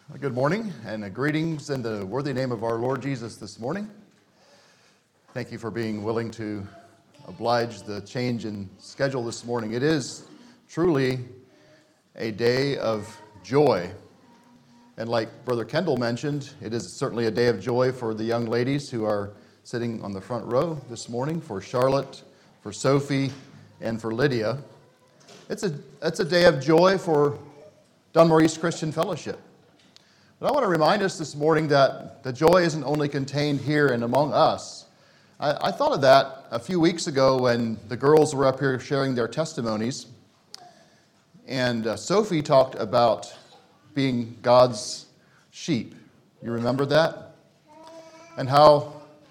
Good morning and greetings in the worthy name of our Lord Jesus this morning. Thank you for being willing to oblige the change in schedule this morning. It is truly a day of joy. And like Brother Kendall mentioned, it is certainly a day of joy for the young ladies who are sitting on the front row this morning, for Charlotte, for Sophie, and for Lydia. It's a day of joy for Dunmore East Christian Fellowship. But I want to remind us this morning that the joy isn't only contained here and among us. I thought of that a few weeks ago when the girls were up here sharing their testimonies. And Sophie talked about being God's sheep. You remember that? And how,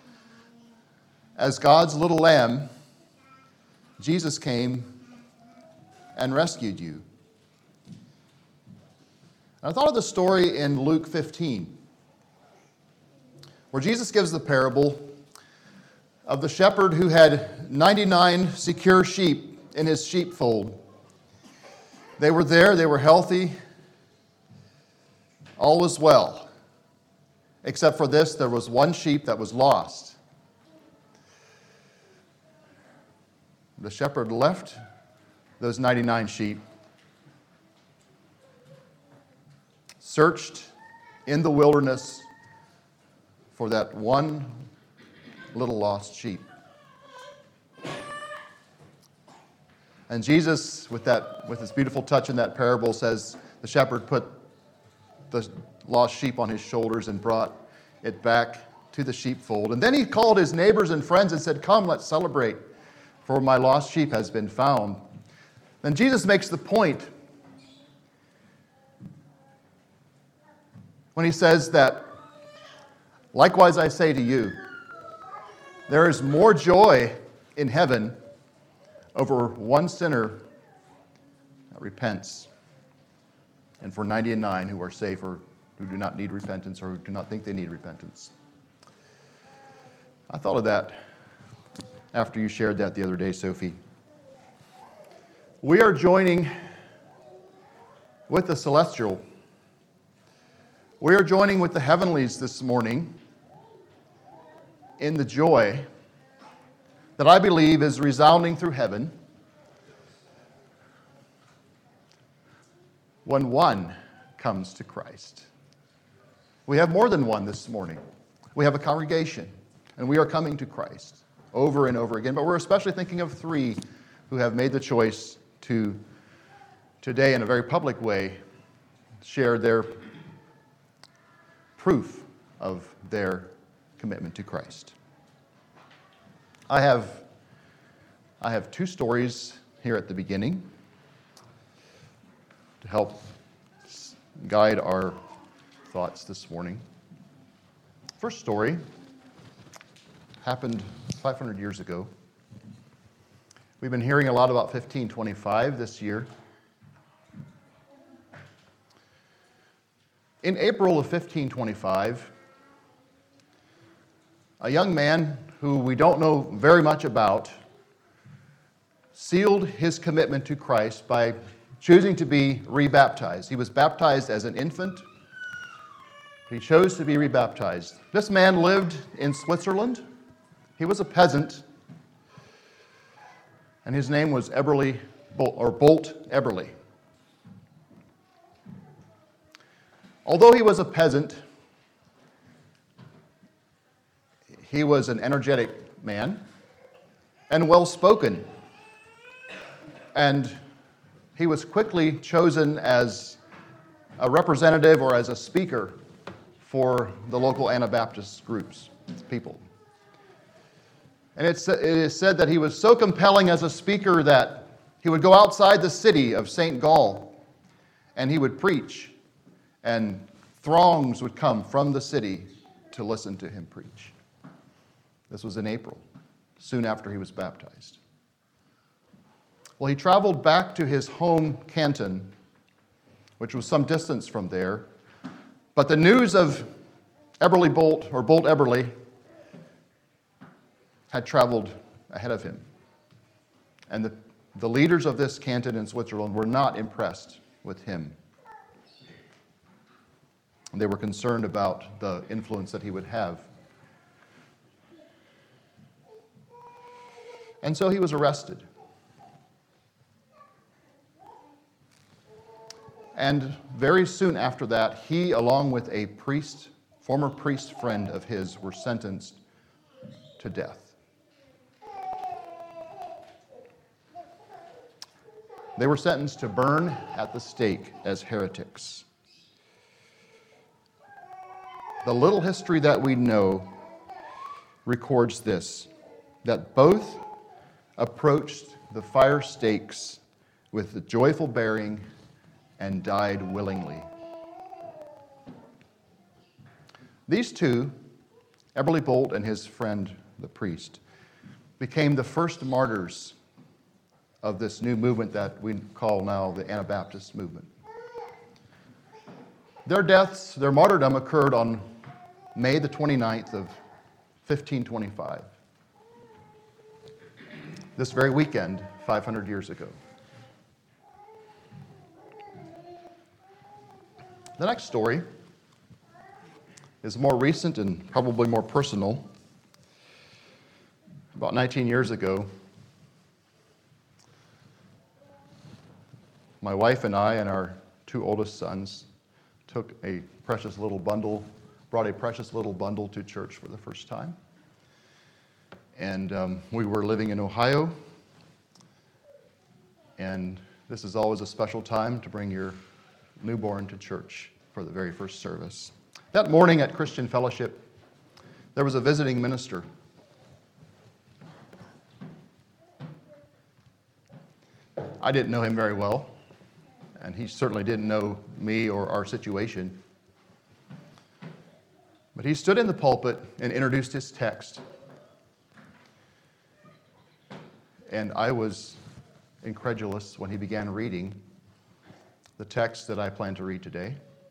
as God's little lamb, Jesus came and rescued you. I thought of the story in Luke 15, where Jesus gives the parable of the shepherd who had 99 secure sheep in his sheepfold. They were there, they were healthy, all was well. Except for this, there was one sheep that was lost. The shepherd left those 99 sheep, searched in the wilderness for that one little lost sheep. And Jesus, with his beautiful touch in that parable, says the shepherd put the lost sheep on his shoulders and brought it back to the sheepfold. And then he called his neighbors and friends and said, "Come, let's celebrate, for my lost sheep has been found." Then Jesus makes the point when he says that, "Likewise I say to you, there is more joy in heaven over one sinner that repents, and for 99 who are safe or who do not need repentance or who do not think they need repentance." I thought of that after you shared that the other day, Sophie. We are joining with the celestial. We are joining with the heavenlies this morning in the joy that I believe is resounding through heaven when one comes to Christ. We have more than one this morning. We have a congregation, and we are coming to Christ over and over again, but we're especially thinking of three who have made the choice to today, in a very public way, share their proof of their commitment to Christ. I have two stories here at the beginning to help guide our thoughts this morning. First story happened 500 years ago. We've been hearing a lot about 1525 this year. In April of 1525, a young man who we don't know very much about sealed his commitment to Christ by choosing to be rebaptized. He was baptized as an infant. He chose to be rebaptized. This man lived in Switzerland. He was a peasant, and his name was Bolt Eberly. Although he was a peasant, he was an energetic man and well-spoken. And he was quickly chosen as a representative or as a speaker for the local Anabaptist groups, people. And it is said that he was so compelling as a speaker that he would go outside the city of St. Gall and he would preach. And throngs would come from the city to listen to him preach. This was in April, soon after he was baptized. Well, he traveled back to his home canton, which was some distance from there. But the news of Bolt Eberly, had traveled ahead of him. And the leaders of this canton in Switzerland were not impressed with him. And they were concerned about the influence that he would have. And so he was arrested. And very soon after that, he, along with a priest, former priest friend of his, were sentenced to death. They were sentenced to burn at the stake as heretics. The little history that we know records this, that both approached the fire stakes with the joyful bearing and died willingly. These two, Eberle Bolt and his friend, the priest, became the first martyrs of this new movement that we call now the Anabaptist movement. Their deaths, their martyrdom occurred on May the 29th of 1525. This very weekend, 500 years ago. The next story is more recent and probably more personal. About 19 years ago, my wife and I and our two oldest sons took a precious little bundle, brought a precious little bundle to church for the first time. And we were living in Ohio, and this is always a special time to bring your newborn to church for the very first service. That morning at Christian Fellowship, there was a visiting minister. I didn't know him very well, and he certainly didn't know me or our situation. But he stood in the pulpit and introduced his text. And I was incredulous when he began reading the text that I plan to read today.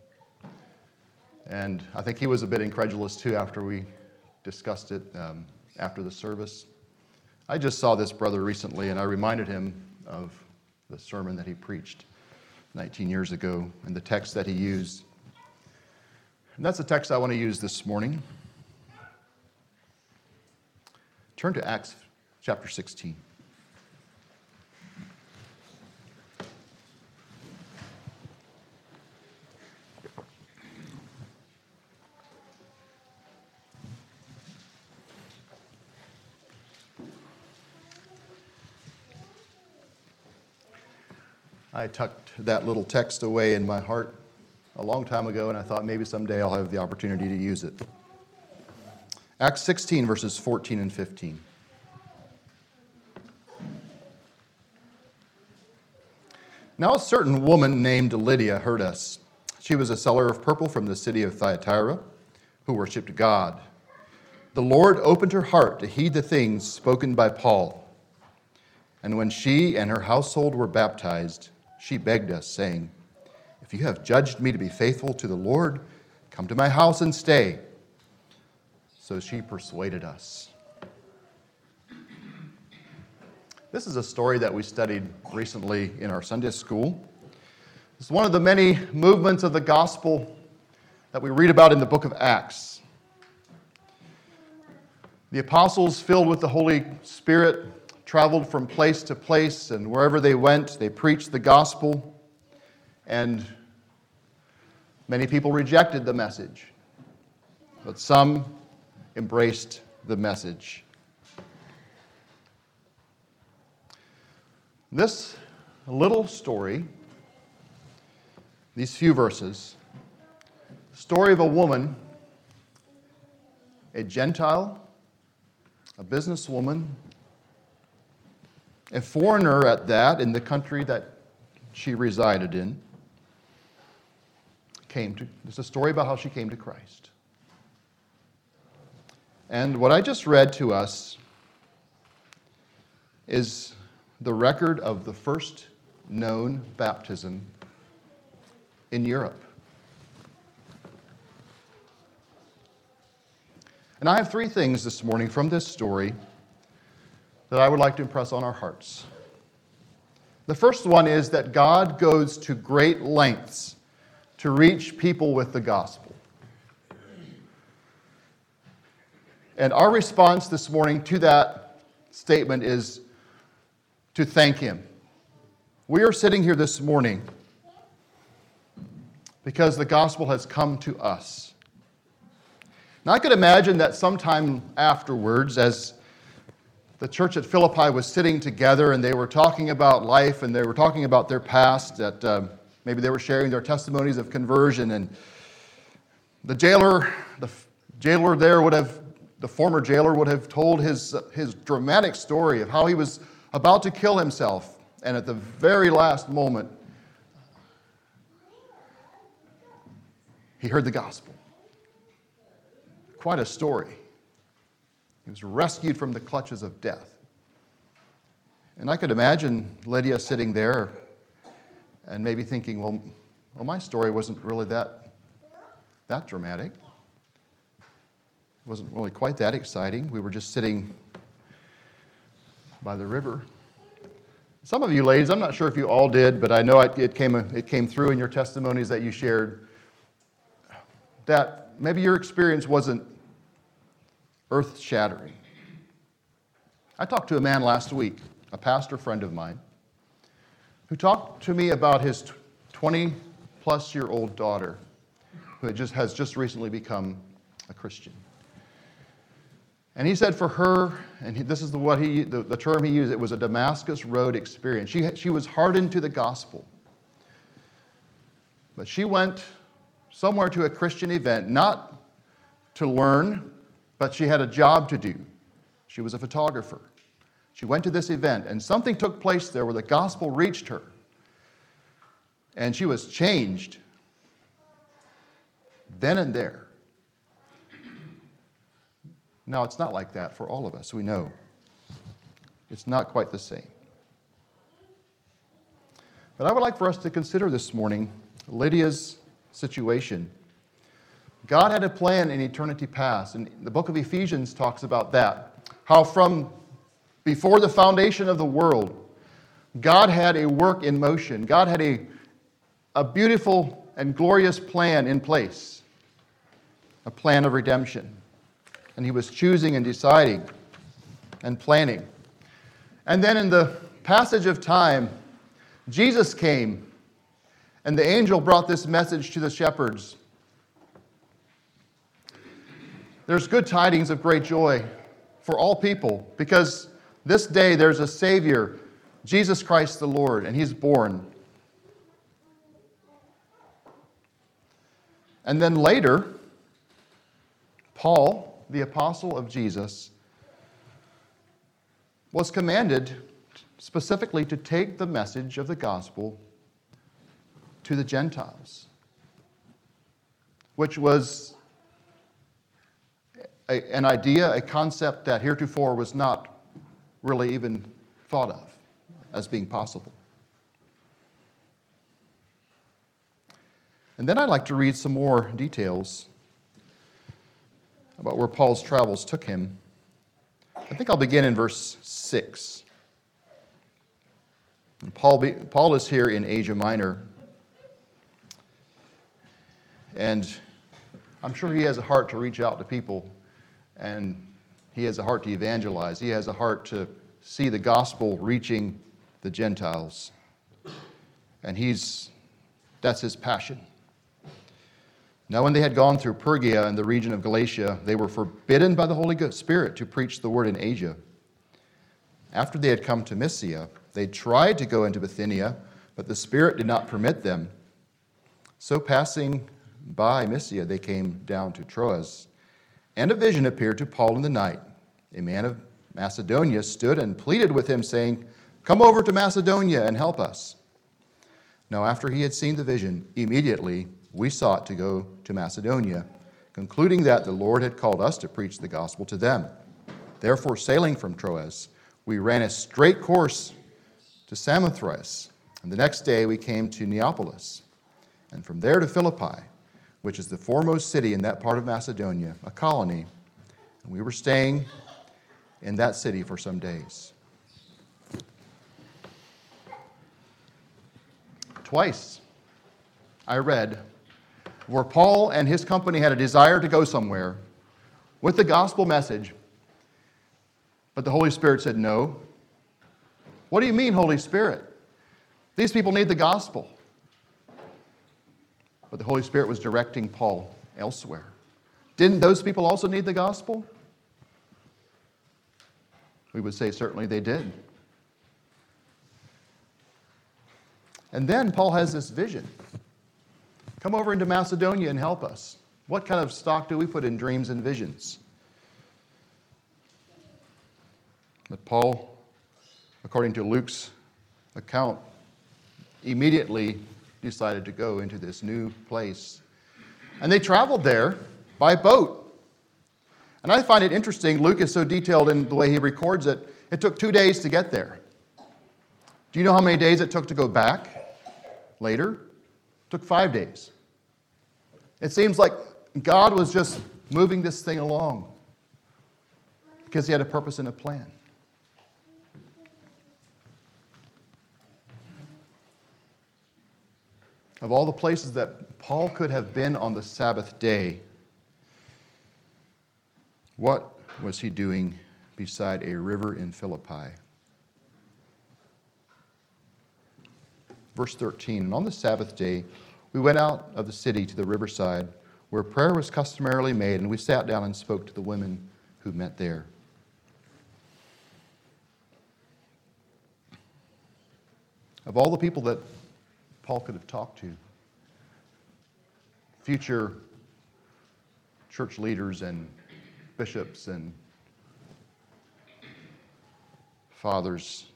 And I think he was a bit incredulous too after we discussed it after the service. I just saw this brother recently, and I reminded him of the sermon that he preached 19 years ago and the text that he used. And that's the text I want to use this morning. Turn to Acts chapter 16. I tucked that little text away in my heart a long time ago, and I thought maybe someday I'll have the opportunity to use it. Acts 16, verses 14 and 15. Now a certain woman named Lydia heard us. She was a seller of purple from the city of Thyatira, who worshipped God. The Lord opened her heart to heed the things spoken by Paul. And when she and her household were baptized, she begged us, saying, "If you have judged me to be faithful to the Lord, come to my house and stay." So she persuaded us. This is a story that we studied recently in our Sunday school. It's one of the many movements of the gospel that we read about in the book of Acts. The apostles, filled with the Holy Spirit, traveled from place to place, and wherever they went, they preached the gospel, and many people rejected the message, but some embraced the message. This little story, these few verses, story of a woman, a Gentile, a businesswoman, a foreigner at that in the country that she resided in, it's a story about how she came to Christ. And what I just read to us is the record of the first known baptism in Europe. And I have three things this morning from this story that I would like to impress on our hearts. The first one is that God goes to great lengths to reach people with the gospel. And our response this morning to that statement is to thank Him. We are sitting here this morning because the gospel has come to us. Now, I could imagine that sometime afterwards, as the church at Philippi was sitting together and they were talking about life and they were talking about their past, that maybe they were sharing their testimonies of conversion, and the former jailer would have told his dramatic story of how he was about to kill himself, and at the very last moment, he heard the gospel. Quite a story. He was rescued from the clutches of death. And I could imagine Lydia sitting there and maybe thinking, well, my story wasn't really that dramatic. It wasn't really quite that exciting. We were just sitting by the river. Some of you ladies, I'm not sure if you all did, but I know it came through in your testimonies that you shared, that maybe your experience wasn't earth-shattering. I talked to a man last week, a pastor friend of mine, who talked to me about his 20-plus-year-old daughter who has just recently become a Christian. And he said for her, and this is the term he used, it was a Damascus Road experience. She was hardened to the gospel. But she went somewhere to a Christian event, not to learn, but she had a job to do. She was a photographer. She went to this event, and something took place there where the gospel reached her. And she was changed then and there. Now, it's not like that for all of us, we know. It's not quite the same. But I would like for us to consider this morning Lydia's situation. God had a plan in eternity past, and the book of Ephesians talks about that. How from before the foundation of the world, God had a work in motion. God had a beautiful and glorious plan in place, a plan of redemption. And He was choosing and deciding and planning. And then in the passage of time, Jesus came, and the angel brought this message to the shepherds. There's good tidings of great joy for all people, because this day there's a Savior, Jesus Christ the Lord, and He's born. And then later, Paul, the apostle of Jesus, was commanded specifically to take the message of the gospel to the Gentiles, which was an idea, a concept that heretofore was not really even thought of as being possible. And then I'd like to read some more details about where Paul's travels took him. I think I'll begin in verse 6. And Paul is here in Asia Minor, and I'm sure he has a heart to reach out to people, and he has a heart to evangelize. He has a heart to see the gospel reaching the Gentiles, and that's his passion. Now, when they had gone through Phrygia and the region of Galatia, they were forbidden by the Holy Spirit to preach the word in Asia. After they had come to Mysia, they tried to go into Bithynia, but the Spirit did not permit them. So passing by Mysia, they came down to Troas. And a vision appeared to Paul in the night. A man of Macedonia stood and pleaded with him, saying, "Come over to Macedonia and help us." Now, after he had seen the vision, immediately we sought to go to Macedonia, concluding that the Lord had called us to preach the gospel to them. Therefore, sailing from Troas, we ran a straight course to Samothrace, and the next day we came to Neapolis, and from there to Philippi, which is the foremost city in that part of Macedonia, a colony, and we were staying in that city for some days. Twice I read where Paul and his company had a desire to go somewhere, with the gospel message, but the Holy Spirit said, no. What do you mean, Holy Spirit? These people need the gospel. But the Holy Spirit was directing Paul elsewhere. Didn't those people also need the gospel? We would say certainly they did. And then Paul has this vision. Come over into Macedonia and help us. What kind of stock do we put in dreams and visions? But Paul, according to Luke's account, immediately decided to go into this new place. And they traveled there by boat. And I find it interesting, Luke is so detailed in the way he records it, it took 2 days to get there. Do you know how many days it took to go back later? It took 5 days. It seems like God was just moving this thing along because he had a purpose and a plan. Of all the places that Paul could have been on the Sabbath day, what was he doing beside a river in Philippi? Verse 13, and on the Sabbath day, we went out of the city to the riverside, where prayer was customarily made, and we sat down and spoke to the women who met there. Of all the people that Paul could have talked to, future church leaders and bishops and fathers,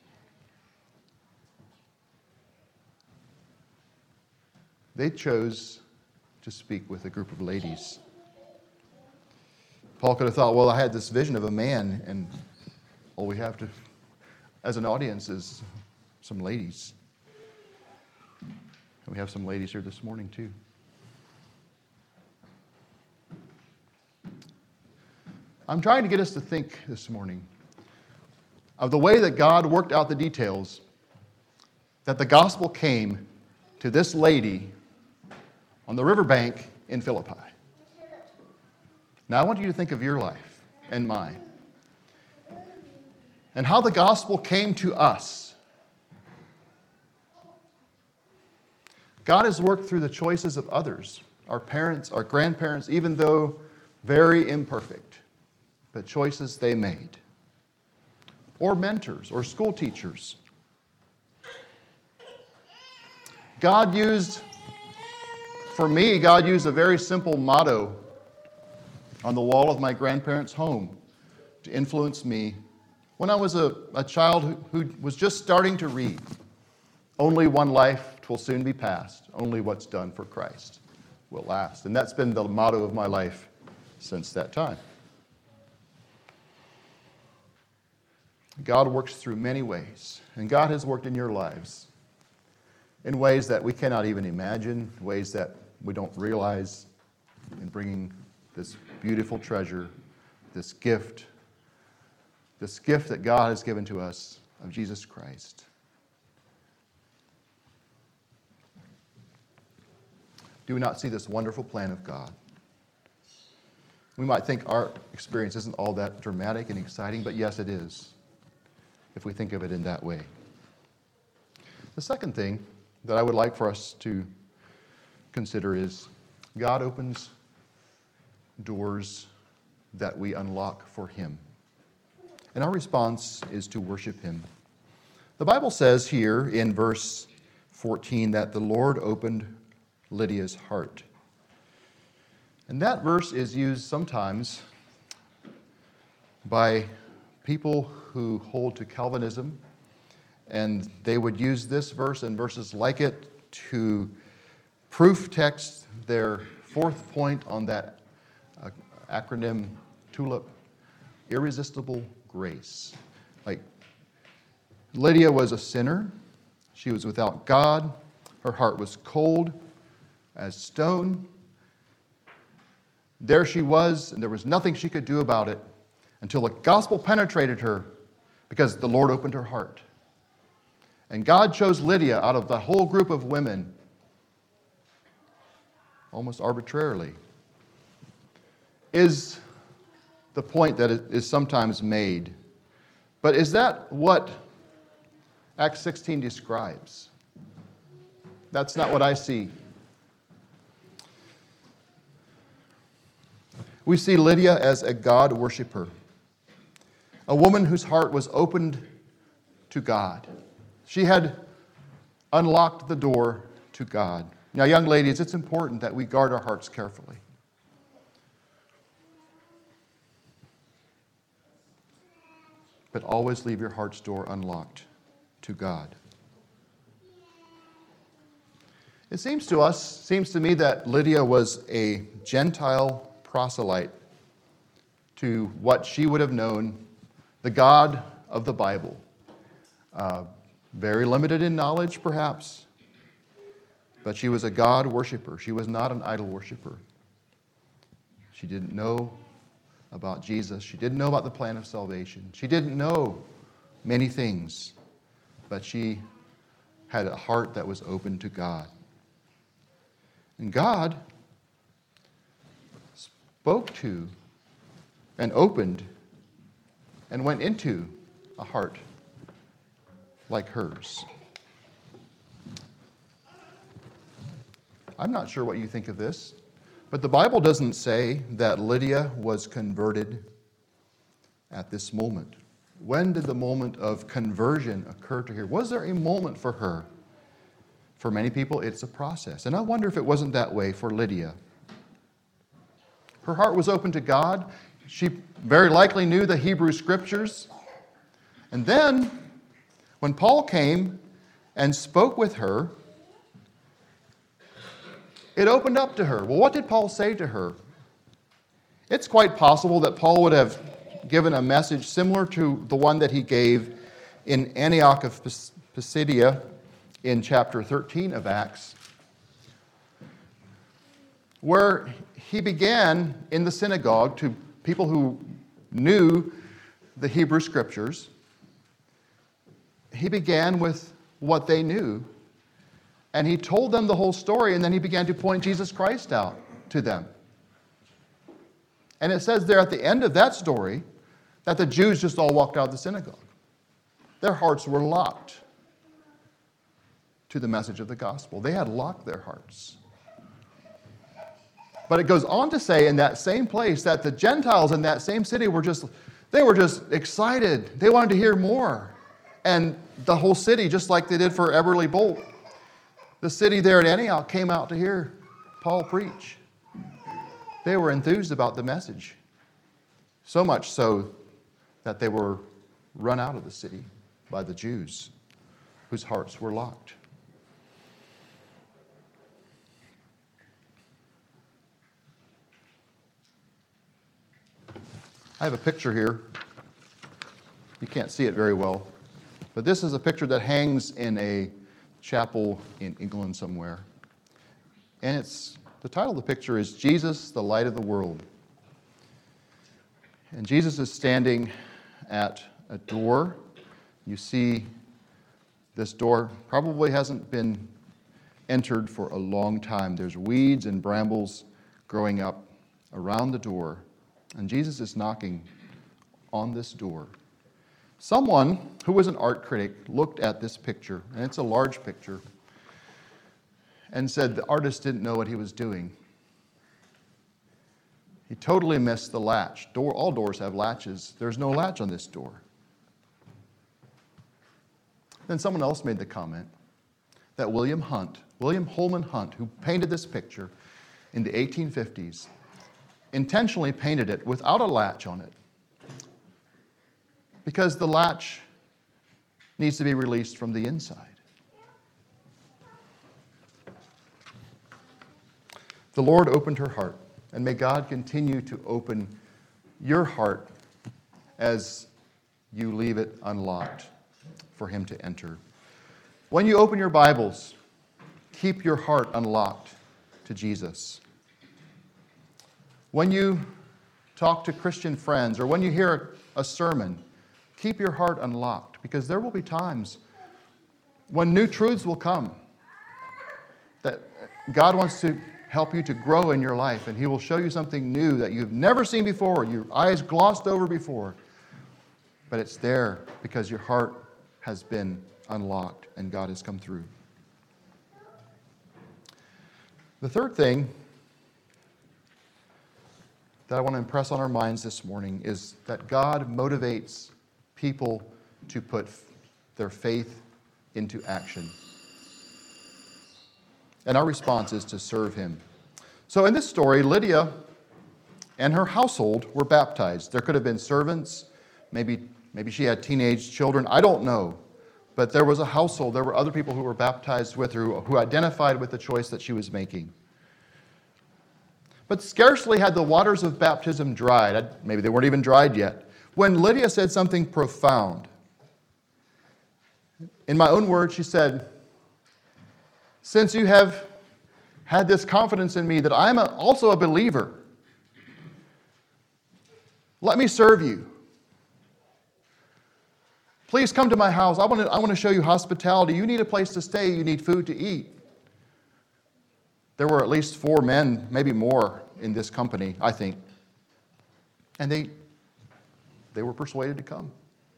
they chose to speak with a group of ladies. Paul could have thought, well, I had this vision of a man, and all we have to, as an audience, is some ladies. And we have some ladies here this morning, too. I'm trying to get us to think this morning of the way that God worked out the details, that the gospel came to this lady on the riverbank in Philippi. Now I want you to think of your life and mine, and how the gospel came to us. God has worked through the choices of others, our parents, our grandparents, even though very imperfect, but choices they made. Or mentors, or school teachers. God used a very simple motto on the wall of my grandparents' home to influence me when I was a child who was just starting to read. Only one life 'twill soon be past. Only what's done for Christ will last. And that's been the motto of my life since that time. God works through many ways, and God has worked in your lives in ways that we cannot even imagine, ways that we don't realize, in bringing this beautiful treasure, this gift that God has given to us of Jesus Christ. Do we not see this wonderful plan of God? We might think our experience isn't all that dramatic and exciting, but yes, it is, if we think of it in that way. The second thing that I would like for us to consider is God opens doors that we unlock for Him. And our response is to worship Him. The Bible says here in verse 14 that the Lord opened Lydia's heart. And that verse is used sometimes by people who hold to Calvinism, and they would use this verse and verses like it to proof text their fourth point on that acronym TULIP, irresistible grace. Like, Lydia was a sinner. She was without God. Her heart was cold as stone. There she was, and there was nothing she could do about it until the gospel penetrated her, because the Lord opened her heart. And God chose Lydia out of the whole group of women, almost arbitrarily. Is the point that is sometimes made. But is that what Acts 16 describes? That's not what I see. We see Lydia as a God worshiper, a woman whose heart was opened to God. She had unlocked the door to God. Now, young ladies, it's important that we guard our hearts carefully. But always leave your heart's door unlocked to God. It seems to me that Lydia was a Gentile proselyte to what she would have known, the God of the Bible. Very limited in knowledge, perhaps, but she was a God worshiper. She was not an idol worshiper. She didn't know about Jesus. She didn't know about the plan of salvation. She didn't know many things, but she had a heart that was open to God. And God spoke to and opened and went into a heart like hers. I'm not sure what you think of this, but the Bible doesn't say that Lydia was converted at this moment. When did the moment of conversion occur to her? Was there a moment for her? For many people, it's a process. And I wonder if it wasn't that way for Lydia. Her heart was open to God. She very likely knew the Hebrew Scriptures. And then, when Paul came and spoke with her, it opened up to her. Well, what did Paul say to her? It's quite possible that Paul would have given a message similar to the one that he gave in Antioch of Pisidia in chapter 13 of Acts, where he began in the synagogue to people who knew the Hebrew Scriptures. He began with what they knew, and he told them the whole story, and then he began to point Jesus Christ out to them. And it says there at the end of that story that the Jews just all walked out of the synagogue. Their hearts were locked to the message of the gospel. They had locked their hearts. But it goes on to say in that same place that the Gentiles in that same city were just excited. They wanted to hear more. And the whole city, just like they did for Everly Bolt, the city there at Antioch came out to hear Paul preach. They were enthused about the message. So much so that they were run out of the city by the Jews, whose hearts were locked. I have a picture here. You can't see it very well, but this is a picture that hangs in a chapel in England somewhere. And the title of the picture is Jesus, the Light of the World. And Jesus is standing at a door. You see this door probably hasn't been entered for a long time. There's weeds and brambles growing up around the door. And Jesus is knocking on this door. Someone who was an art critic looked at this picture, and it's a large picture, and said the artist didn't know what he was doing. He totally missed the latch. All doors have latches. There's no latch on this door. Then someone else made the comment that William Holman Hunt, who painted this picture in the 1850s, intentionally painted it without a latch on it, because the latch needs to be released from the inside. The Lord opened her heart, and may God continue to open your heart as you leave it unlocked for Him to enter. When you open your Bibles, keep your heart unlocked to Jesus. When you talk to Christian friends or when you hear a sermon, keep your heart unlocked, because there will be times when new truths will come that God wants to help you to grow in your life, and He will show you something new that you've never seen before, your eyes glossed over before. But it's there because your heart has been unlocked and God has come through. The third thing that I want to impress on our minds this morning is that God motivates people to put their faith into action. And our response is to serve Him. So in this story, Lydia and her household were baptized. There could have been servants, maybe she had teenage children, I don't know. But there was a household, there were other people who were baptized with her, who identified with the choice that she was making. But scarcely had the waters of baptism dried, maybe they weren't even dried yet, when Lydia said something profound. In my own words, she said, "Since you have had this confidence in me that I'm also a believer, let me serve you. Please come to my house. I want to show you hospitality. You need a place to stay. You need food to eat." There were at least 4 men, maybe more, in this company, I think. And they were persuaded to come.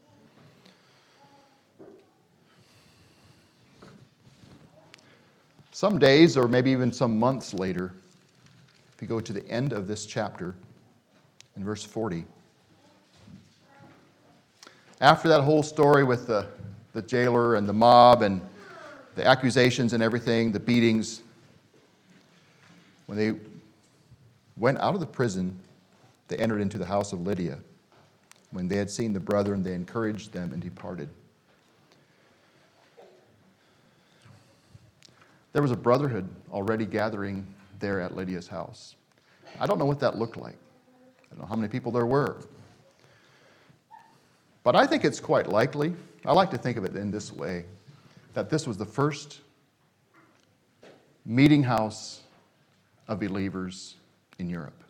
Some days, or maybe even some months later, if you go to the end of this chapter, in verse 40, after that whole story with the jailer and the mob and the accusations and everything, the beatings, when they went out of the prison, they entered into the house of Lydia. When they had seen the brethren, they encouraged them and departed. There was a brotherhood already gathering there at Lydia's house. I don't know what that looked like. I don't know how many people there were. But I think it's quite likely, I like to think of it in this way, that this was the first meeting house of believers in Europe.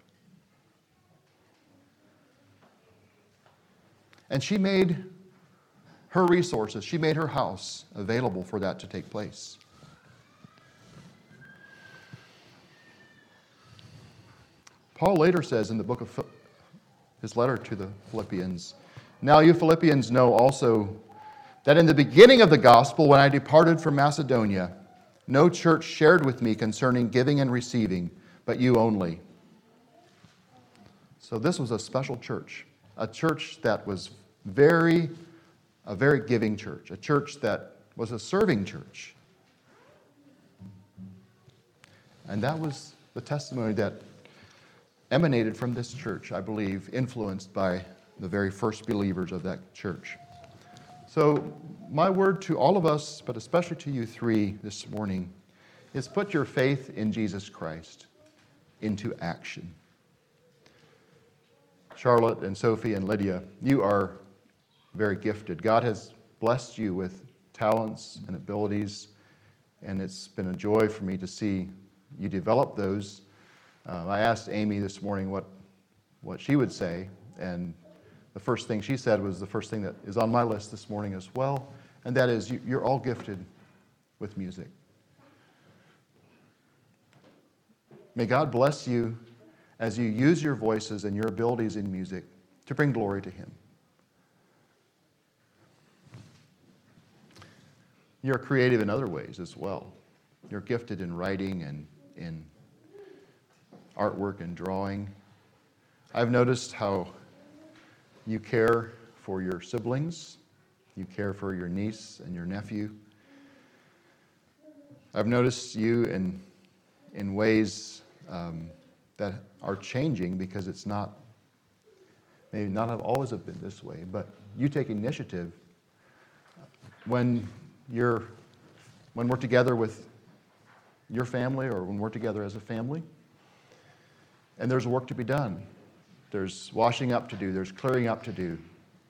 And she made her resources, she made her house available for that to take place. Paul later says in the book of his letter to the Philippians, "Now you Philippians know also that in the beginning of the gospel, when I departed from Macedonia, no church shared with me concerning giving and receiving, but you only." So this was a special church, a church that was a very giving church, a church that was a serving church. And that was the testimony that emanated from this church, I believe, influenced by the very first believers of that church. So my word to all of us, but especially to you 3 this morning, is put your faith in Jesus Christ into action. Charlotte and Sophie and Lydia, you are very gifted. God has blessed you with talents and abilities, and it's been a joy for me to see you develop those. I asked Amy this morning what she would say, and the first thing she said was the first thing that is on my list this morning as well, and that is you're all gifted with music. May God bless you as you use your voices and your abilities in music to bring glory to Him. You're creative in other ways as well. You're gifted in writing and in artwork and drawing. I've noticed how you care for your siblings. You care for your niece and your nephew. I've noticed you in ways that are changing because it's not, maybe not have always have been this way, but you take initiative when we're together with your family or when we're together as a family. And there's work to be done. There's washing up to do. There's clearing up to do.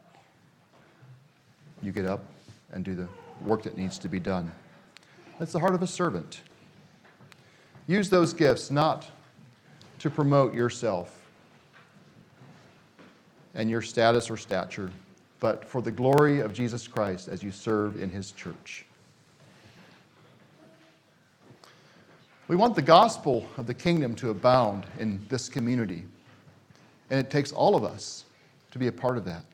You get up and do the work that needs to be done. That's the heart of a servant. Use those gifts not to promote yourself and your status or stature, but for the glory of Jesus Christ as you serve in His church. We want the gospel of the kingdom to abound in this community. And it takes all of us to be a part of that.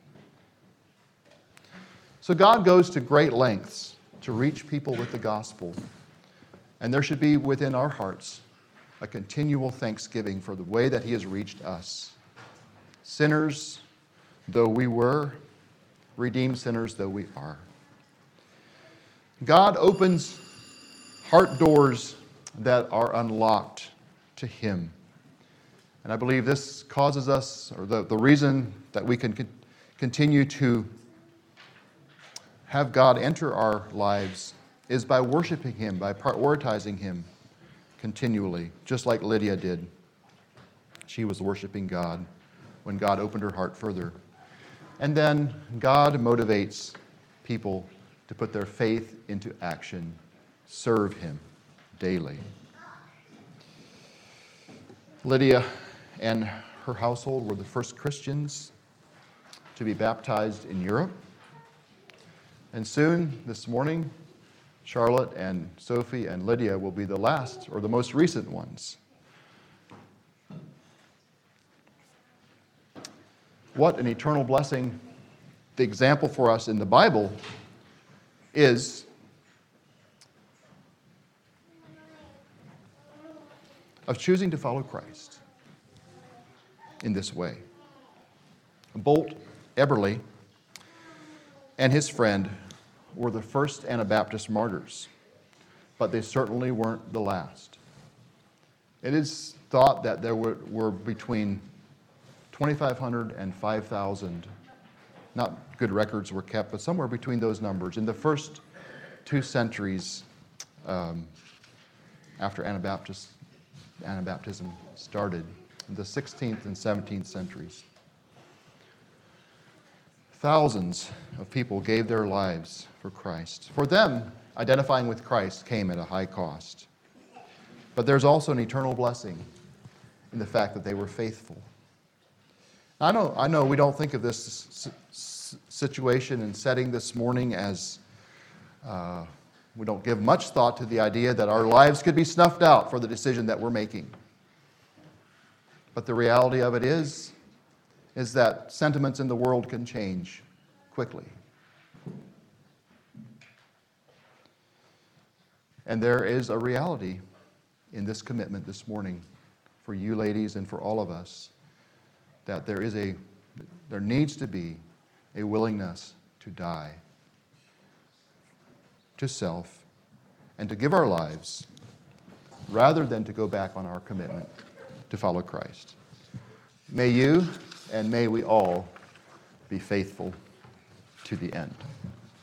So God goes to great lengths to reach people with the gospel. And there should be within our hearts a continual thanksgiving for the way that he has reached us. Sinners though we were, redeemed sinners though we are. God opens heart doors that are unlocked to him. And I believe this causes us, or the reason that we can continue to have God enter our lives is by worshiping him, by prioritizing him continually, just like Lydia did. She was worshiping God when God opened her heart further. And then God motivates people to put their faith into action, serve him daily. Lydia and her household were the first Christians to be baptized in Europe. And soon, this morning, Charlotte and Sophie and Lydia will be the last or the most recent ones. What an eternal blessing. The example for us in the Bible is of choosing to follow Christ in this way. Bolt Eberly and his friend were the first Anabaptist martyrs, but they certainly weren't the last. It is thought that there were between 2,500 and 5,000, not good records were kept, but somewhere between those numbers in the first 2 centuries after Anabaptism started, in the 16th and 17th centuries. Thousands of people gave their lives for Christ. For them, identifying with Christ came at a high cost. But there's also an eternal blessing in the fact that they were faithful. I know we don't think of this situation and setting this morning as we don't give much thought to the idea that our lives could be snuffed out for the decision that we're making. But the reality of it is that sentiments in the world can change quickly. And there is a reality in this commitment this morning for you ladies and for all of us, that there needs to be a willingness to die to self and to give our lives rather than to go back on our commitment to follow Christ. May you and may we all be faithful to the end.